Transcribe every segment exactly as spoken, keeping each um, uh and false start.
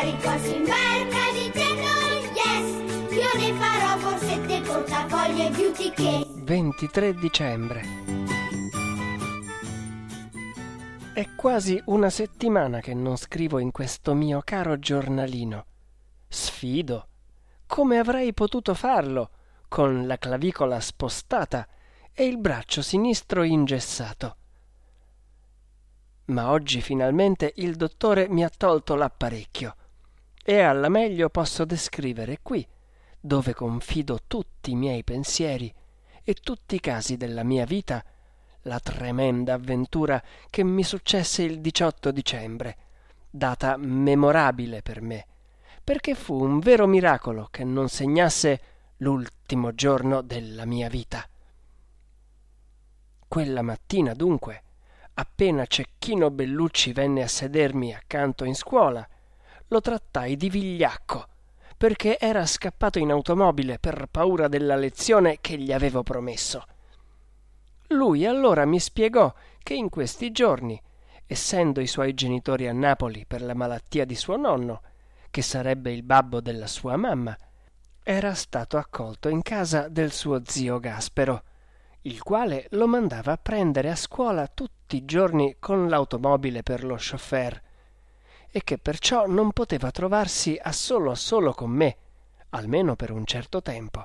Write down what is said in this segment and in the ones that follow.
i corsi in barca dicendo yes, io ne farò borsette, portafogli e beauty case. ventitré dicembre. È quasi una settimana che non scrivo in questo mio caro giornalino. Sfido. Come avrei potuto farlo con la clavicola spostata e il braccio sinistro ingessato? Ma oggi finalmente il dottore mi ha tolto l'apparecchio e alla meglio posso descrivere qui, dove confido tutti i miei pensieri e tutti i casi della mia vita, la tremenda avventura che mi successe il diciotto dicembre, data memorabile per me, perché fu un vero miracolo che non segnasse l'ultimo giorno della mia vita. Quella mattina, dunque, appena Cecchino Bellucci venne a sedermi accanto in scuola, lo trattai di vigliacco, perché era scappato in automobile per paura della lezione che gli avevo promesso. Lui allora mi spiegò che in questi giorni, essendo i suoi genitori a Napoli per la malattia di suo nonno, che sarebbe il babbo della sua mamma, era stato accolto in casa del suo zio Gaspero, il quale lo mandava a prendere a scuola tutti i giorni con l'automobile per lo chauffeur, e che perciò non poteva trovarsi a solo a solo con me, almeno per un certo tempo.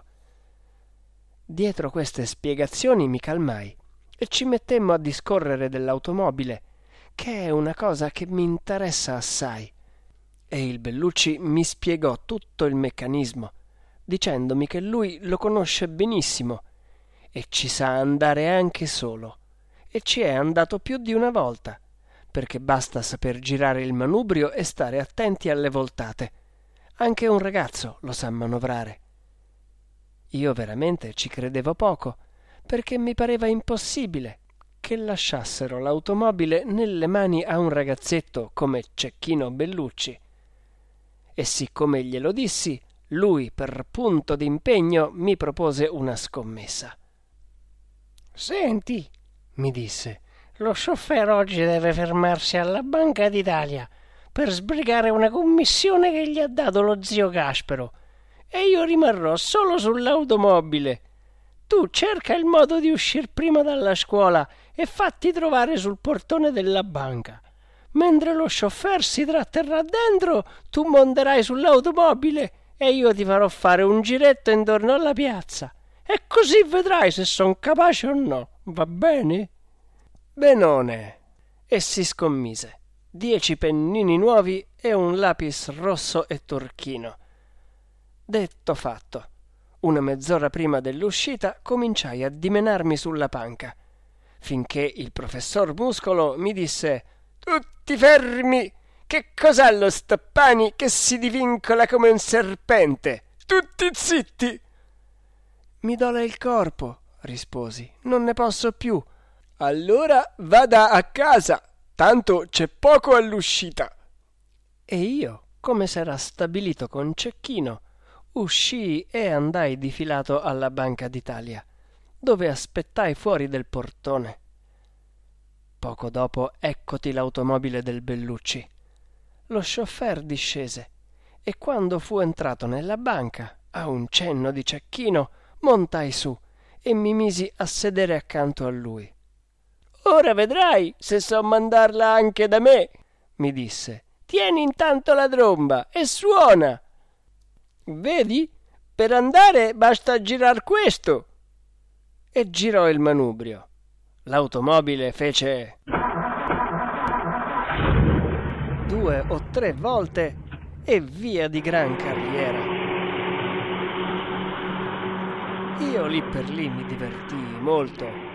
Dietro queste spiegazioni mi calmai e ci mettemmo a discorrere dell'automobile, che è una cosa che mi interessa assai, e il Bellucci mi spiegò tutto il meccanismo, dicendomi che lui lo conosce benissimo e ci sa andare anche solo, e ci è andato più di una volta, perché basta saper girare il manubrio e stare attenti alle voltate. Anche un ragazzo lo sa manovrare. Io veramente ci credevo poco, perché mi pareva impossibile che lasciassero l'automobile nelle mani a un ragazzetto come Cecchino Bellucci. E siccome glielo dissi, lui per punto d'impegno mi propose una scommessa. «Senti», mi disse, «lo chauffeur oggi deve fermarsi alla Banca d'Italia per sbrigare una commissione che gli ha dato lo zio Gaspero, e io rimarrò solo sull'automobile. Tu cerca il modo di uscir prima dalla scuola e fatti trovare sul portone della banca. Mentre lo chauffeur si tratterrà dentro, tu monterai sull'automobile e io ti farò fare un giretto intorno alla piazza. E così vedrai se son capace o no, va bene?» Benone. E si scommise. Dieci pennini nuovi e un lapis rosso e turchino. Detto fatto. Una mezz'ora prima dell'uscita cominciai a dimenarmi sulla panca, finché il professor Muscolo mi disse: «Tutti fermi! Che cos'ha lo Stoppani che si divincola come un serpente? Tutti zitti!» «Mi dole il corpo», risposi, «non ne posso più». «Allora vada a casa, tanto c'è poco all'uscita». E io, come s'era stabilito con Cecchino, uscii e andai difilato alla Banca d'Italia, dove aspettai fuori del portone. Poco dopo eccoti l'automobile del Bellucci. Lo chauffeur discese e quando fu entrato nella banca, a un cenno di Cecchino, montai su e mi misi a sedere accanto a lui. «Ora vedrai se so mandarla anche da me», mi disse. «Tieni intanto la tromba e suona. Vedi? Per andare basta girar questo». E girò il manubrio. L'automobile fece due o tre volte e via di gran carriera. Io lì per lì mi divertii molto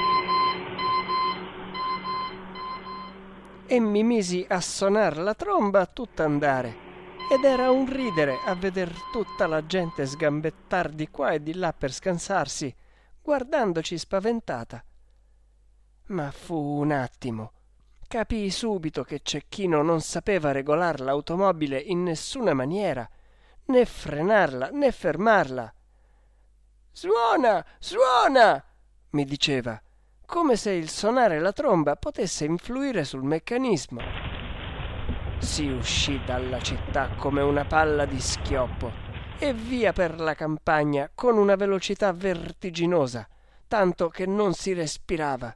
e mi misi a sonar la tromba a tutt'andare, ed era un ridere a veder tutta la gente sgambettar di qua e di là per scansarsi, guardandoci spaventata. Ma fu un attimo. Capii subito che Cecchino non sapeva regolar l'automobile in nessuna maniera, né frenarla né fermarla. «Suona, suona!» mi diceva, come se il sonare la tromba potesse influire sul meccanismo. Si uscì dalla città come una palla di schioppo e via per la campagna con una velocità vertiginosa, tanto che non si respirava.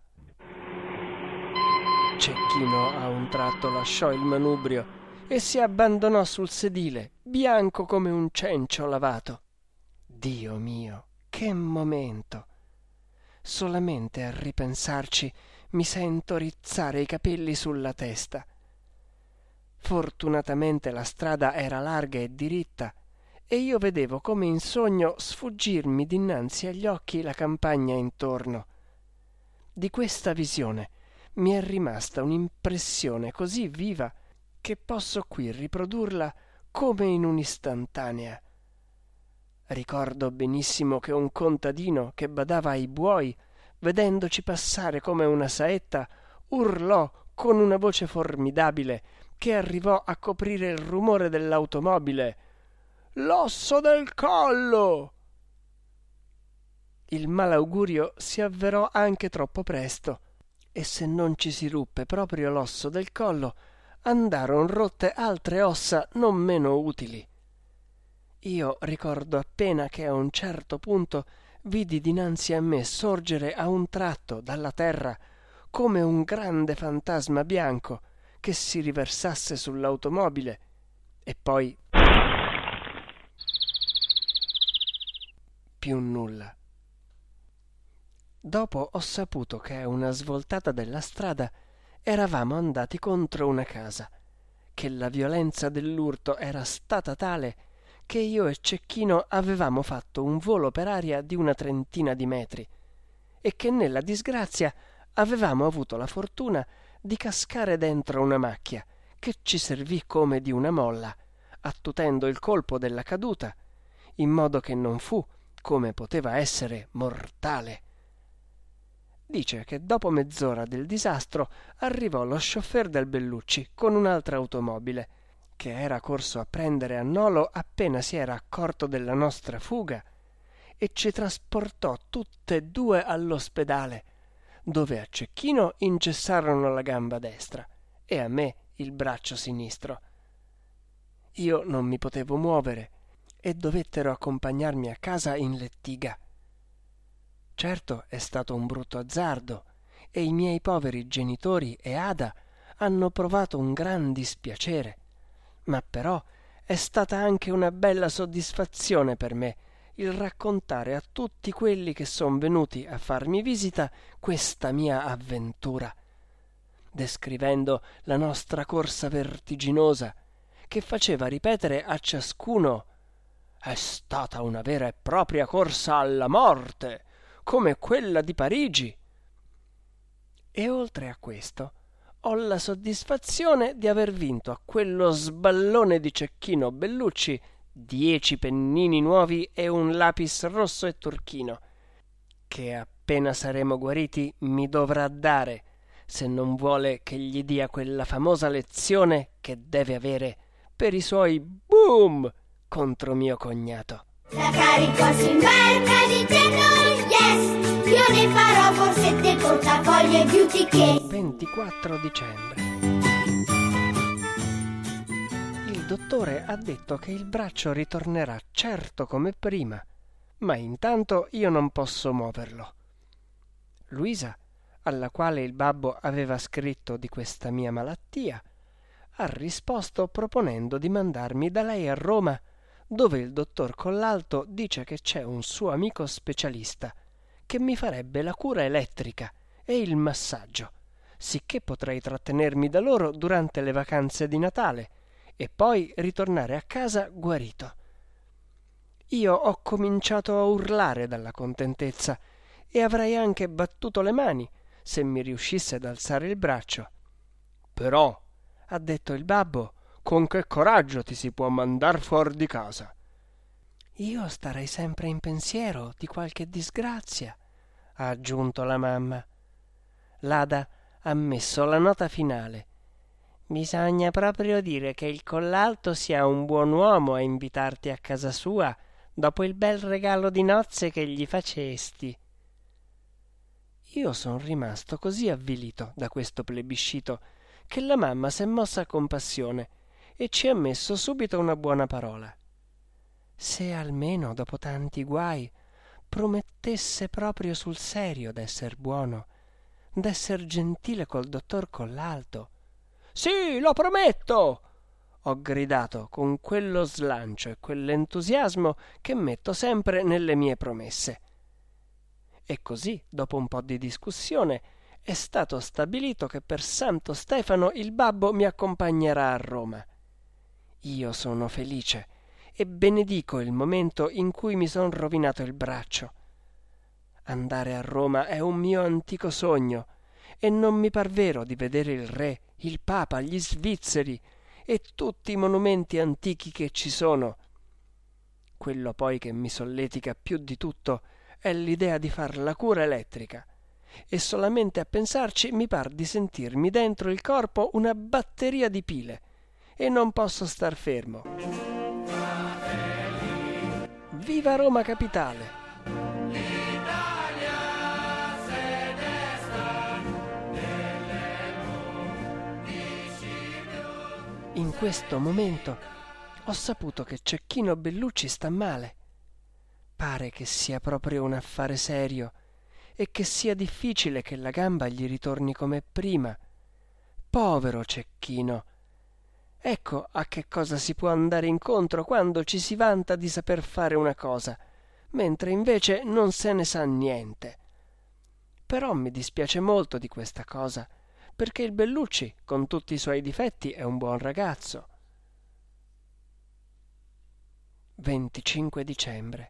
Cecchino a un tratto lasciò il manubrio e si abbandonò sul sedile, bianco come un cencio lavato. Dio mio, che momento! Solamente a ripensarci mi sento rizzare i capelli sulla testa. Fortunatamente la strada era larga e diritta e io vedevo come in sogno sfuggirmi dinanzi agli occhi la campagna intorno. Di questa visione mi è rimasta un'impressione così viva che posso qui riprodurla come in un'istantanea. Ricordo benissimo che un contadino che badava ai buoi, vedendoci passare come una saetta, urlò con una voce formidabile che arrivò a coprire il rumore dell'automobile: «L'osso del collo!» Il malaugurio si avverò anche troppo presto, e se non ci si ruppe proprio l'osso del collo, andarono rotte altre ossa non meno utili. Io ricordo appena che a un certo punto vidi dinanzi a me sorgere a un tratto dalla terra come un grande fantasma bianco che si riversasse sull'automobile e poi più nulla. Dopo ho saputo che a una svoltata della strada eravamo andati contro una casa, che la violenza dell'urto era stata tale che io e Cecchino avevamo fatto un volo per aria di una trentina di metri e che nella disgrazia avevamo avuto la fortuna di cascare dentro una macchia che ci servì come di una molla, attutendo il colpo della caduta, in modo che non fu, come poteva essere, mortale. Dice che dopo mezz'ora del disastro arrivò lo scioffèr del Bellucci con un'altra automobile, che era corso a prendere a Nolo appena si era accorto della nostra fuga, e ci trasportò tutte e due all'ospedale, dove a Cecchino ingessarono la gamba destra e a me il braccio sinistro. Io non mi potevo muovere e dovettero accompagnarmi a casa in lettiga. Certo è stato un brutto azzardo e i miei poveri genitori e Ada hanno provato un gran dispiacere, ma però è stata anche una bella soddisfazione per me il raccontare a tutti quelli che son venuti a farmi visita questa mia avventura, descrivendo la nostra corsa vertiginosa che faceva ripetere a ciascuno: «È stata una vera e propria corsa alla morte, come quella di Parigi». E oltre a questo ho la soddisfazione di aver vinto a quello sballone di Cecchino Bellucci dieci pennini nuovi e un lapis rosso e turchino, che appena saremo guariti mi dovrà dare, se non vuole che gli dia quella famosa lezione che deve avere per i suoi boom contro mio cognato. La carico si imbarca dicendo yes, io ne farò borsette, portafogli e beauty che. ventiquattro dicembre. Il dottore ha detto che il braccio ritornerà certo come prima, ma intanto io non posso muoverlo. Luisa, alla quale il babbo aveva scritto di questa mia malattia, ha risposto proponendo di mandarmi da lei a Roma, dove il dottor Collalto dice che c'è un suo amico specialista che mi farebbe la cura elettrica e il massaggio, sicché potrei trattenermi da loro durante le vacanze di Natale e poi ritornare a casa guarito. Io ho cominciato a urlare dalla contentezza e avrei anche battuto le mani se mi riuscisse ad alzare il braccio. «Però», ha detto il babbo, «con che coraggio ti si può mandar fuor di casa?» «Io starei sempre in pensiero di qualche disgrazia», ha aggiunto la mamma. L'Ada ha messo la nota finale. «Bisogna proprio dire che il Collalto sia un buon uomo a invitarti a casa sua dopo il bel regalo di nozze che gli facesti». Io son rimasto così avvilito da questo plebiscito che la mamma s'è mossa a compassione e ci ha messo subito una buona parola. Se almeno, dopo tanti guai, promettesse proprio sul serio d'esser buono, d'esser gentile col dottor Collalto. «Sì, lo prometto!» ho gridato con quello slancio e quell'entusiasmo che metto sempre nelle mie promesse. E così, dopo un po' di discussione, è stato stabilito che per Santo Stefano il babbo mi accompagnerà a Roma. Io sono felice e benedico il momento in cui mi son rovinato il braccio. Andare a Roma è un mio antico sogno e non mi par vero di vedere il re, il papa, gli svizzeri e tutti i monumenti antichi che ci sono. Quello poi che mi solletica più di tutto è l'idea di far la cura elettrica, e solamente a pensarci mi par di sentirmi dentro il corpo una batteria di pile e non posso star fermo. Viva Roma Capitale! In questo momento ho saputo che Cecchino Bellucci sta male. Pare che sia proprio un affare serio e che sia difficile che la gamba gli ritorni come prima. Povero Cecchino! Ecco a che cosa si può andare incontro quando ci si vanta di saper fare una cosa, mentre invece non se ne sa niente. Però mi dispiace molto di questa cosa, perché il Bellucci, con tutti i suoi difetti, è un buon ragazzo. venticinque dicembre.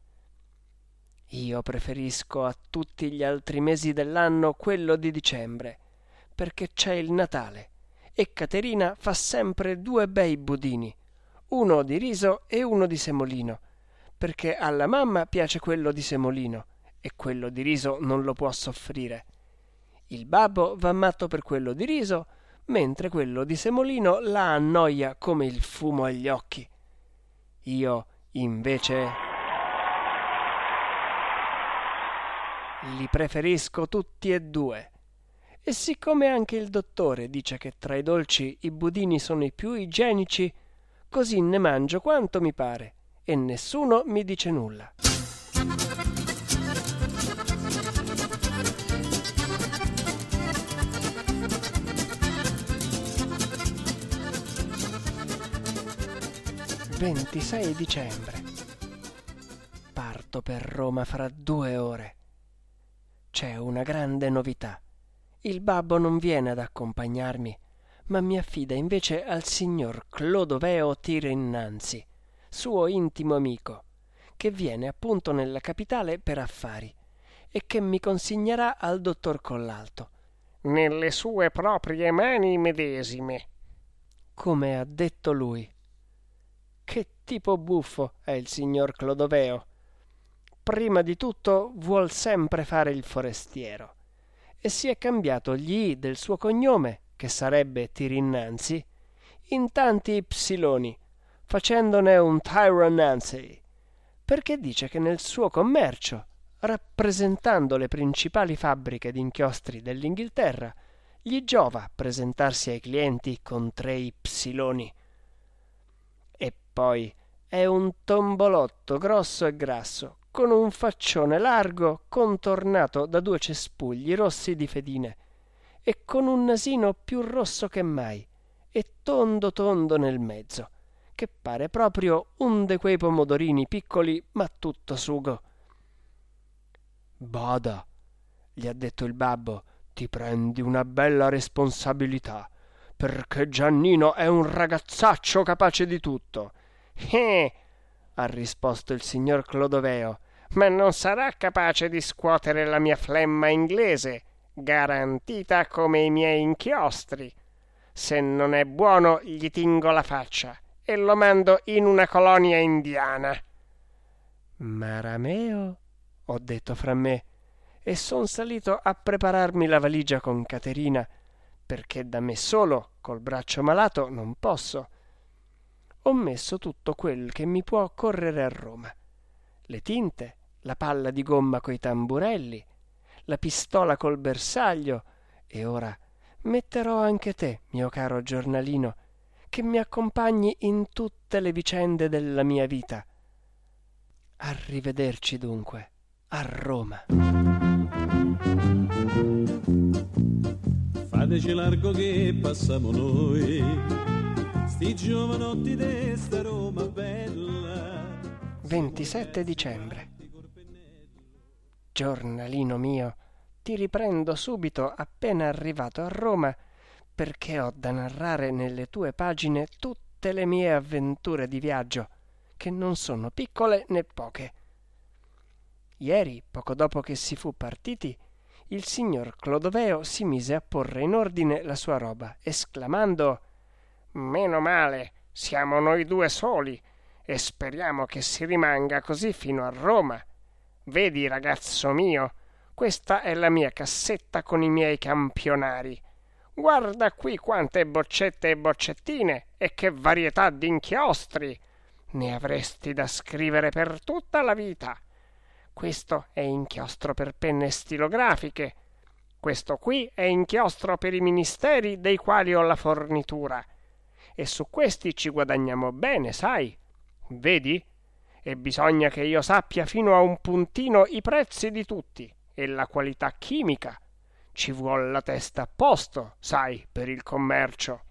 Io preferisco a tutti gli altri mesi dell'anno quello di dicembre, perché c'è il Natale e Caterina fa sempre due bei budini, uno di riso e uno di semolino, perché alla mamma piace quello di semolino e quello di riso non lo può soffrire. Il babbo va matto per quello di riso, mentre quello di semolino la annoia come il fumo agli occhi. Io, invece, li preferisco tutti e due. E siccome anche il dottore dice che tra i dolci i budini sono i più igienici, così ne mangio quanto mi pare e nessuno mi dice nulla. ventisei dicembre. Parto per Roma fra due ore. C'è una grande novità. Il babbo non viene ad accompagnarmi, ma mi affida invece al signor Clodoveo Tirinnanzi, suo intimo amico, che viene appunto nella capitale per affari e che mi consignerà al dottor Collalto. Nelle sue proprie mani medesime, come ha detto lui. Che tipo buffo è il signor Clodoveo. Prima di tutto vuol sempre fare il forestiero e si è cambiato gli i del suo cognome, che sarebbe Tirinnanzi, in tanti ipsiloni, facendone un Tyrannanzi, perché dice che nel suo commercio, rappresentando le principali fabbriche d'inchiostri dell'Inghilterra, gli giova presentarsi ai clienti con tre ipsiloni. E poi è un tombolotto grosso e grasso, con un faccione largo contornato da due cespugli rossi di fedine e con un nasino più rosso che mai e tondo tondo nel mezzo, che pare proprio un de quei pomodorini piccoli ma tutto sugo. «Bada», gli ha detto il babbo, «ti prendi una bella responsabilità, perché Giannino è un ragazzaccio capace di tutto». Eh, ha risposto il signor Clodoveo, ma non sarà capace di scuotere la mia flemma inglese, garantita come i miei inchiostri. Se non è buono gli tingo la faccia e lo mando in una colonia indiana. «Marameo», ho detto fra me, e son salito a prepararmi la valigia con Caterina, perché da me solo, col braccio malato, non posso. Ho messo tutto quel che mi può occorrere a Roma: le tinte, la palla di gomma coi tamburelli, la pistola col bersaglio, e ora metterò anche te, mio caro giornalino, che mi accompagni in tutte le vicende della mia vita. Arrivederci dunque, a Roma. Fateci largo che passiamo noi, sti giovanotti de sta Roma bella. ventisette dicembre. Giornalino mio, ti riprendo subito appena arrivato a Roma, perché ho da narrare nelle tue pagine tutte le mie avventure di viaggio, che non sono piccole né poche. Ieri, poco dopo che si fu partiti, il signor Clodoveo si mise a porre in ordine la sua roba, esclamando: «Meno male, siamo noi due soli, e speriamo che si rimanga così fino a Roma. Vedi, ragazzo mio, questa è la mia cassetta con i miei campionari. Guarda qui quante boccette e boccettine e che varietà di inchiostri. Ne avresti da scrivere per tutta la vita. Questo è inchiostro per penne stilografiche. Questo qui è inchiostro per i ministeri dei quali ho la fornitura. E su questi ci guadagniamo bene, sai? Vedi? E bisogna che io sappia fino a un puntino i prezzi di tutti e la qualità chimica. Ci vuol la testa a posto, sai, per il commercio».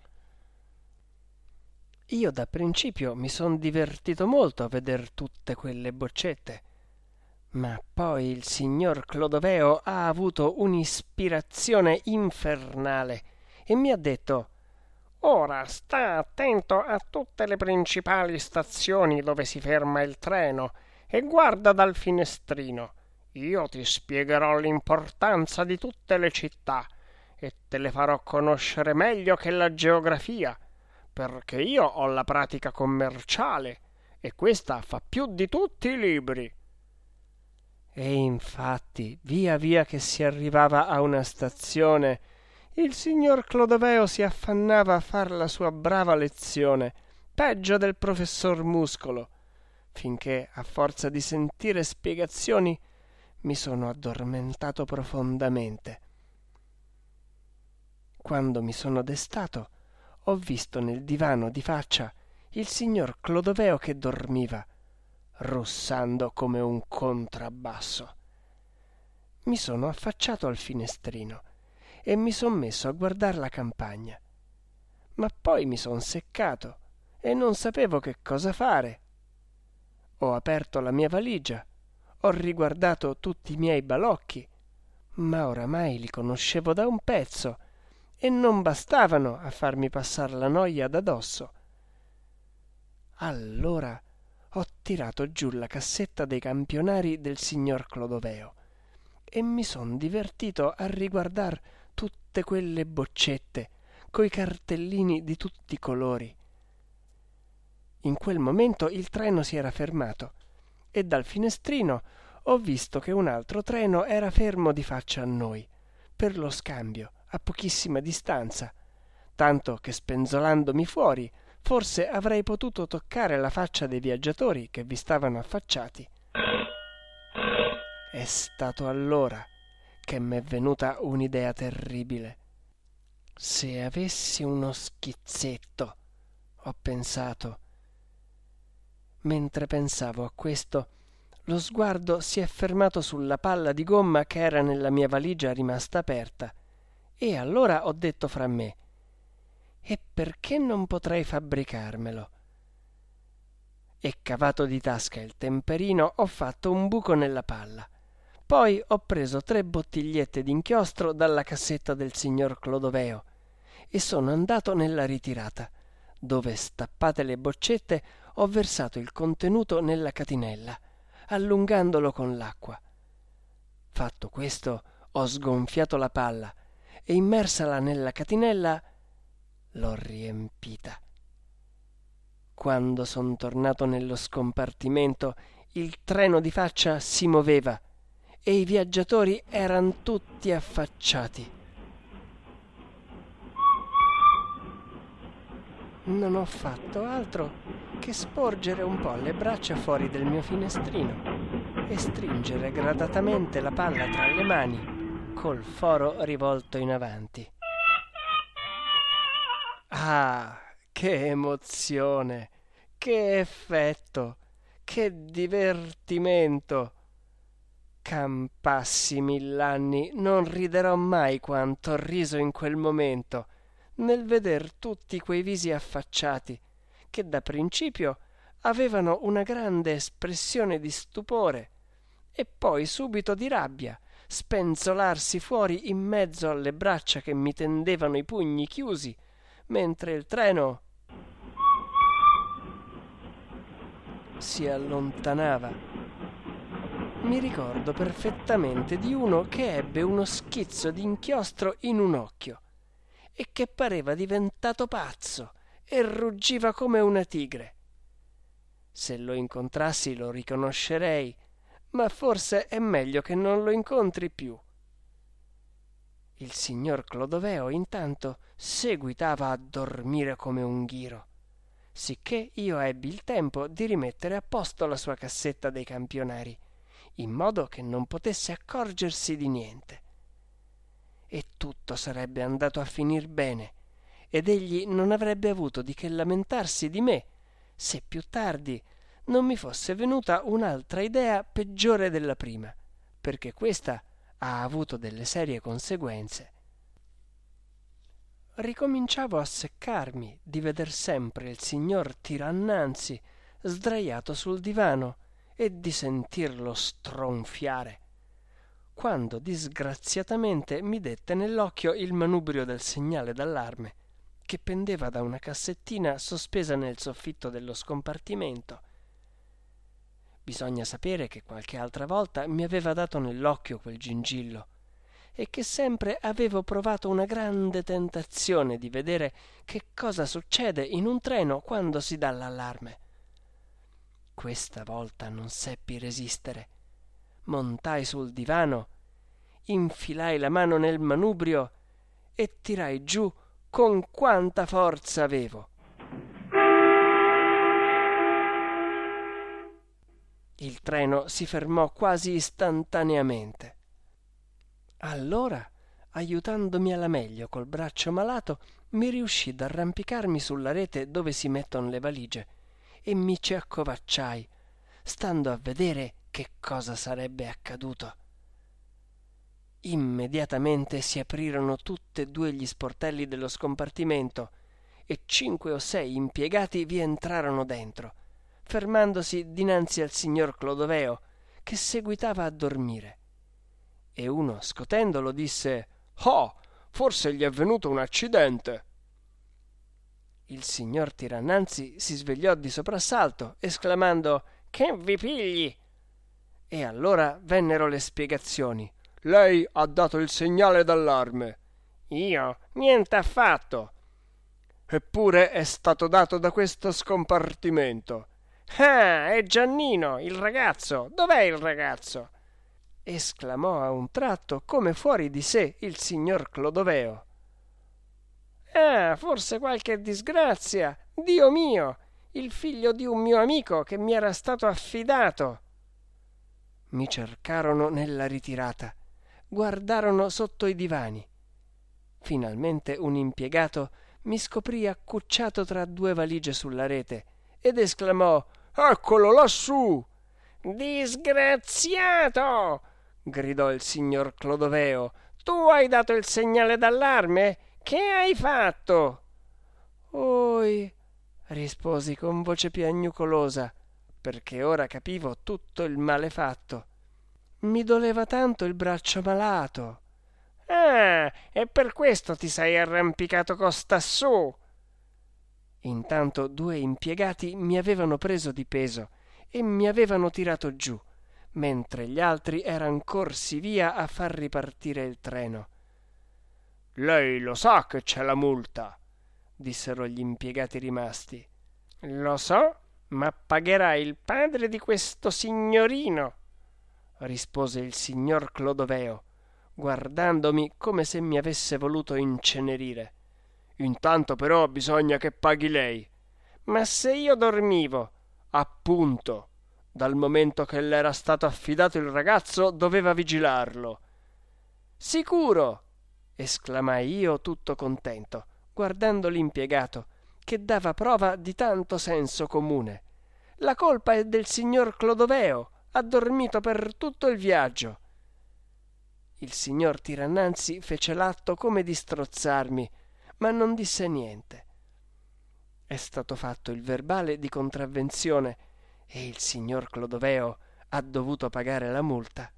Io da principio mi son divertito molto a veder tutte quelle boccette, ma poi il signor Clodoveo ha avuto un'ispirazione infernale e mi ha detto: «Ora sta attento a tutte le principali stazioni dove si ferma il treno e guarda dal finestrino. Io ti spiegherò l'importanza di tutte le città e te le farò conoscere meglio che la geografia, perché io ho la pratica commerciale e questa fa più di tutti i libri». E infatti, via via che si arrivava a una stazione, il signor Clodoveo si affannava a far la sua brava lezione, peggio del professor Muscolo, finché, a forza di sentire spiegazioni, mi sono addormentato profondamente. Quando mi sono destato, ho visto nel divano di faccia il signor Clodoveo che dormiva, russando come un contrabbasso. Mi sono affacciato al finestrino e mi son messo a guardar la campagna, ma poi mi son seccato e non sapevo che cosa fare. Ho aperto la mia valigia, ho riguardato tutti i miei balocchi, ma oramai li conoscevo da un pezzo e non bastavano a farmi passar la noia da dosso. Allora ho tirato giù la cassetta dei campionari del signor Clodoveo e mi son divertito a riguardar tutte quelle boccette coi cartellini di tutti i colori. In quel momento il treno si era fermato e dal finestrino ho visto che un altro treno era fermo di faccia a noi, per lo scambio, a pochissima distanza, tanto che spenzolandomi fuori forse avrei potuto toccare la faccia dei viaggiatori che vi stavano affacciati. È stato allora che m'è venuta un'idea terribile. Se avessi uno schizzetto, ho pensato. Mentre pensavo a questo, lo sguardo si è fermato sulla palla di gomma che era nella mia valigia rimasta aperta, e allora ho detto fra me: «E perché non potrei fabbricarmelo?» E cavato di tasca il temperino ho fatto un buco nella palla. Poi ho preso tre bottigliette d'inchiostro dalla cassetta del signor Clodoveo e sono andato nella ritirata, dove, stappate le boccette, ho versato il contenuto nella catinella, allungandolo con l'acqua. Fatto questo, ho sgonfiato la palla e, immersala nella catinella, l'ho riempita. Quando son tornato nello scompartimento, il treno di faccia si moveva e i viaggiatori eran tutti affacciati. Non ho fatto altro che sporgere un po' le braccia fuori del mio finestrino e stringere gradatamente la palla tra le mani, col foro rivolto in avanti. Ah, che emozione, che effetto, che divertimento! Campassi mill'anni, non riderò mai quanto ho riso in quel momento, nel veder tutti quei visi affacciati, che da principio avevano una grande espressione di stupore e poi subito di rabbia, spenzolarsi fuori in mezzo alle braccia che mi tendevano i pugni chiusi, mentre il treno si allontanava. Mi ricordo perfettamente di uno che ebbe uno schizzo d'inchiostro in un occhio e che pareva diventato pazzo e ruggiva come una tigre. Se lo incontrassi lo riconoscerei, ma forse è meglio che non lo incontri più. Il signor Clodoveo intanto seguitava a dormire come un ghiro, sicché io ebbi il tempo di rimettere a posto la sua cassetta dei campionari, in modo che non potesse accorgersi di niente. E tutto sarebbe andato a finir bene, ed egli non avrebbe avuto di che lamentarsi di me, se più tardi non mi fosse venuta un'altra idea peggiore della prima, perché questa ha avuto delle serie conseguenze. Ricominciavo a seccarmi di veder sempre il signor Tirannanzi sdraiato sul divano e di sentirlo stronfiare, quando disgraziatamente mi dette nell'occhio il manubrio del segnale d'allarme, che pendeva da una cassettina sospesa nel soffitto dello scompartimento. Bisogna sapere che qualche altra volta mi aveva dato nell'occhio quel gingillo e che sempre avevo provato una grande tentazione di vedere che cosa succede in un treno quando si dà l'allarme. Questa volta non seppi resistere. Montai sul divano, infilai la mano nel manubrio e tirai giù con quanta forza avevo. Il treno si fermò quasi istantaneamente. Allora, aiutandomi alla meglio col braccio malato, mi riuscì d'arrampicarmi sulla rete dove si mettono le valigie e mi ci accovacciai, stando a vedere che cosa sarebbe accaduto. Immediatamente si aprirono tutte e due gli sportelli dello scompartimento e cinque o sei impiegati vi entrarono dentro, fermandosi dinanzi al signor Clodoveo, che seguitava a dormire. E uno, scotendolo, disse: «Oh, forse gli è venuto un accidente!» Il signor Tirannanzi si svegliò di soprassalto, esclamando: «Che vi pigli!» E allora vennero le spiegazioni. «Lei ha dato il segnale d'allarme». «Io? Niente affatto». «Eppure è stato dato da questo scompartimento». «Ah, è Giannino, il ragazzo. Dov'è il ragazzo?» esclamò a un tratto, come fuori di sé, il signor Clodoveo. «Ah, forse qualche disgrazia. Dio mio, il figlio di un mio amico che mi era stato affidato». Mi cercarono nella ritirata, guardarono sotto i divani. Finalmente un impiegato mi scoprì accucciato tra due valigie sulla rete ed esclamò: «Eccolo lassù!» «Disgraziato!» gridò il signor Clodoveo. «Tu hai dato il segnale d'allarme? Che hai fatto?» «Oi», risposi con voce piagnucolosa, perché ora capivo tutto il male fatto. «Mi doleva tanto il braccio malato». «Ah, e per questo ti sei arrampicato costassù?» Intanto due impiegati mi avevano preso di peso e mi avevano tirato giù, mentre gli altri eran corsi via a far ripartire il treno. «Lei lo sa che c'è la multa», dissero gli impiegati rimasti. «Lo so, ma pagherà il padre di questo signorino», rispose il signor Clodoveo, guardandomi come se mi avesse voluto incenerire. «Intanto però bisogna che paghi lei». «Ma se io dormivo?» «Appunto, dal momento che le era stato affidato il ragazzo doveva vigilarlo». «Sicuro!» esclamai io tutto contento, guardando l'impiegato, che dava prova di tanto senso comune. La colpa è del signor Clodoveo, ha dormito per tutto il viaggio. Il signor Tirannanzi fece l'atto come di strozzarmi, ma non disse niente. È stato fatto il verbale di contravvenzione e il signor Clodoveo ha dovuto pagare la multa.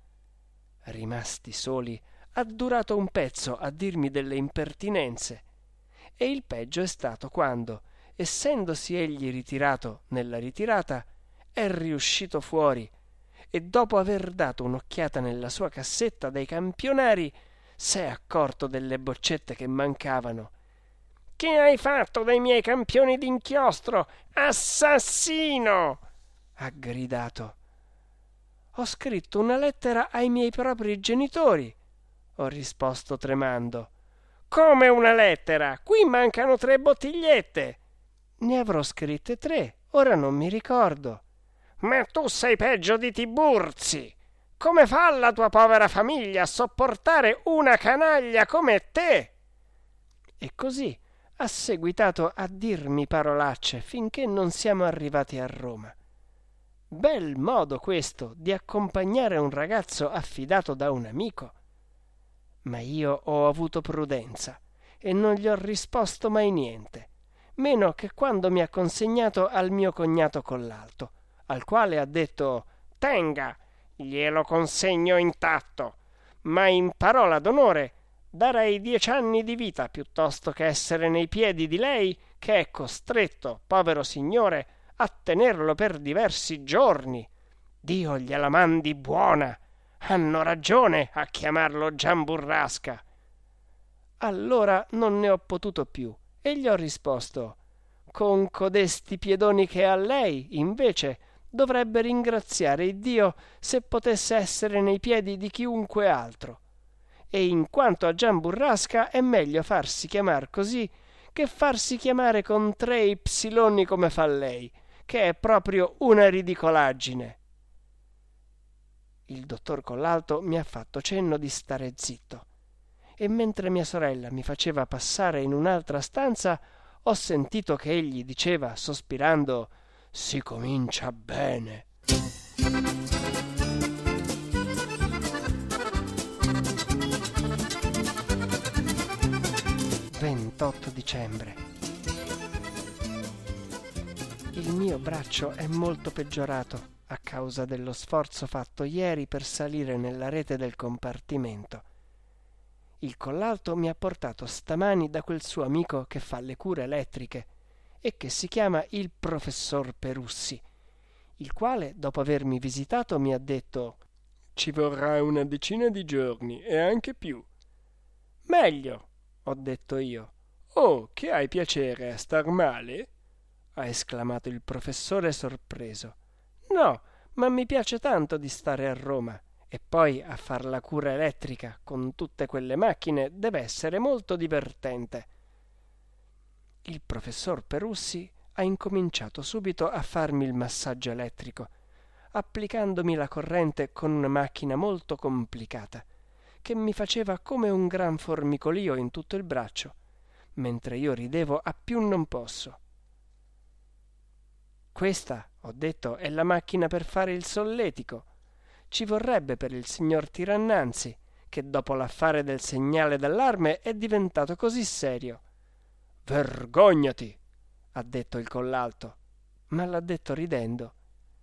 Rimasti soli, ha durato un pezzo a dirmi delle impertinenze, e il peggio è stato quando, essendosi egli ritirato nella ritirata, è riuscito fuori e dopo aver dato un'occhiata nella sua cassetta dei campionari s'è accorto delle boccette che mancavano. «Che hai fatto dei miei campioni d'inchiostro, assassino?» ha gridato. «Ho scritto una lettera ai miei propri genitori», ho risposto tremando. «Come una lettera? Qui mancano tre bottigliette!» «Ne avrò scritte tre, ora non mi ricordo». «Ma tu sei peggio di Tiburzi! Come fa la tua povera famiglia a sopportare una canaglia come te?» E così ha seguitato a dirmi parolacce finché non siamo arrivati a Roma. Bel modo questo di accompagnare un ragazzo affidato da un amico. Ma io ho avuto prudenza e non gli ho risposto mai niente, meno che quando mi ha consegnato al mio cognato Collalto, al quale ha detto: «Tenga, glielo consegno intatto, ma in parola d'onore darei dieci anni di vita piuttosto che essere nei piedi di lei, che è costretto, povero signore, a tenerlo per diversi giorni. Dio gliela mandi buona, hanno ragione a chiamarlo Giamburrasca». Allora non ne ho potuto più e gli ho risposto: «Con codesti piedoni che ha lei, invece, dovrebbe ringraziare Iddio se potesse essere nei piedi di chiunque altro. E in quanto a Giamburrasca è meglio farsi chiamar così che farsi chiamare con tre ipsiloni come fa lei, che è proprio una ridicolaggine». Il dottor Collalto mi ha fatto cenno di stare zitto, e mentre mia sorella mi faceva passare in un'altra stanza ho sentito che egli diceva, sospirando: «Si comincia bene». ventotto dicembre. Il mio braccio è molto peggiorato a causa dello sforzo fatto ieri per salire nella rete del compartimento. Il Collalto mi ha portato stamani da quel suo amico che fa le cure elettriche e che si chiama il professor Perussi, il quale, dopo avermi visitato, mi ha detto: «Ci vorrà una decina di giorni e anche più». «Meglio», ho detto io. «Oh, che hai piacere a star male?» ha esclamato il professore sorpreso. «No, ma mi piace tanto di stare a Roma, e poi a far la cura elettrica con tutte quelle macchine deve essere molto divertente». Il professor Perussi ha incominciato subito a farmi il massaggio elettrico, applicandomi la corrente con una macchina molto complicata, che mi faceva come un gran formicolio in tutto il braccio, mentre io ridevo a più non posso. «Questa», ho detto, «è la macchina per fare il solletico. Ci vorrebbe per il signor Tirannanzi, che dopo l'affare del segnale d'allarme è diventato così serio». «Vergognati», ha detto il Collalto, ma l'ha detto ridendo.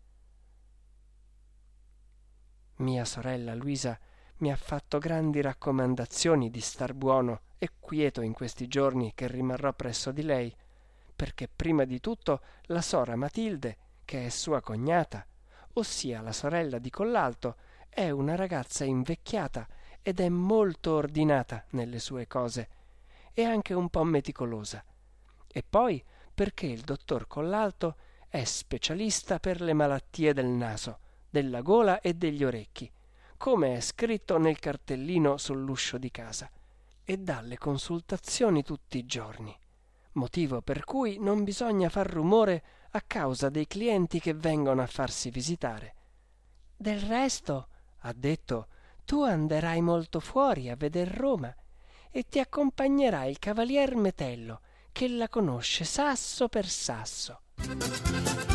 Mia sorella Luisa mi ha fatto grandi raccomandazioni di star buono e quieto in questi giorni che rimarrò presso di lei, perché prima di tutto la sora Matilde, che è sua cognata, ossia la sorella di Collalto, è una ragazza invecchiata ed è molto ordinata nelle sue cose e anche un po' meticolosa, e poi perché il dottor Collalto è specialista per le malattie del naso, della gola e degli orecchi, come è scritto nel cartellino sull'uscio di casa, e dà le consultazioni tutti i giorni, motivo per cui non bisogna far rumore a causa dei clienti che vengono a farsi visitare. «Del resto», ha detto, «tu anderai molto fuori a veder Roma e ti accompagnerà il cavalier Metello, che la conosce sasso per sasso.